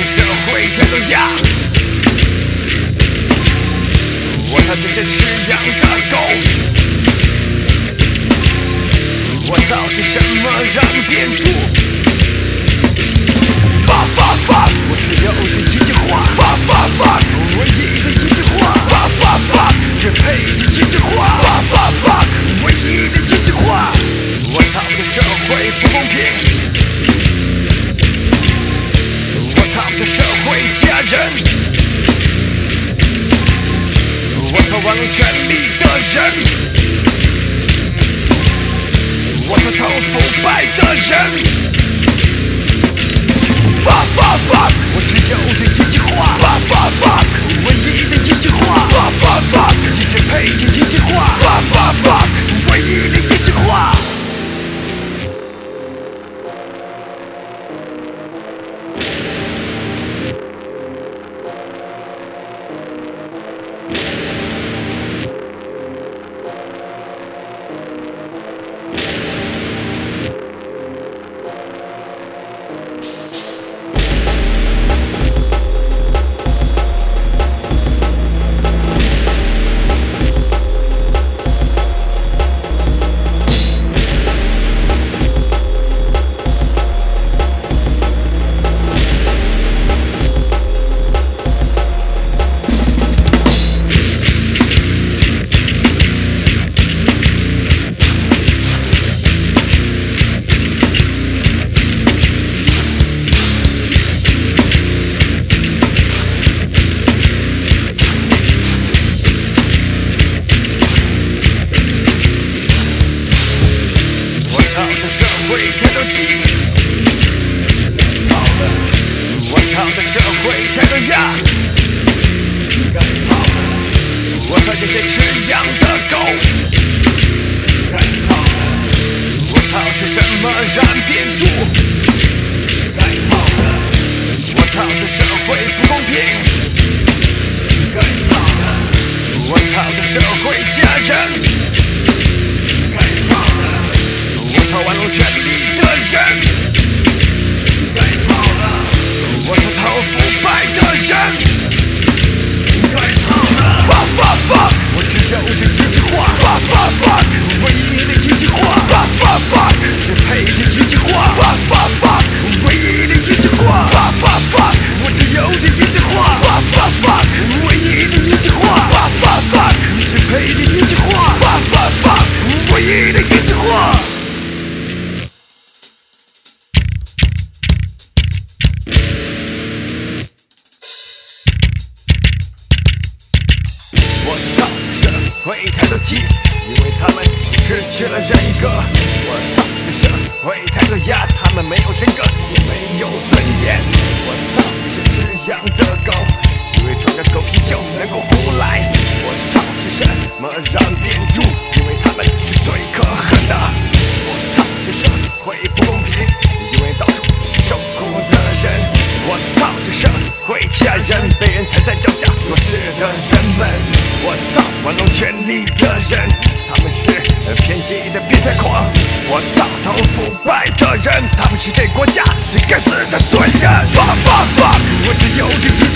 的社会太多样，我操这些吃羊的狗，我操是什么让变猪？fuck，我只有这一句话。fuck，唯一的一句话。fuck，只配这一句话。fuck，唯一的一句话。我操的社会不公平，我操的社会家人，我操玩弄权力的人，我操偷腐败的人。fuck，我只有这一句话。fuck，唯一的一句话。fuck，只配这一句话。fuck，唯一的一句话。我操的社会太多样，我操这些吃羊的狗，我操是什么让变猪？我操的社会不公平，我操的社会家人，我操玩弄权力的人。我操偷腐败的人，fuck，我只有这一句话。fuck，唯一的一句话。fuck，只配这一句话。fuck，唯一的一句话。fuck，我只有这一句话。fuck，唯一的一句话。fuck，只配这一句话。fuck，唯一的一句话。我操，社会太多鸡，因为他们失去了人格。我操，这社会太多鸭，他们没有人格，也没有尊严。我操，这些吃羊的狗，以为穿着狗皮就能够胡来。我操，是什么让变猪？因为他们是最可恨的。我操，这社会不公平，因为到处受苦的人。我操，这社会家人被人踩在脚下，弱势的人们。我操，玩弄权力的人，他们是偏激的变态狂。我操，偷腐败的人，他们是对国家最该死的罪人。fuck，我只有这一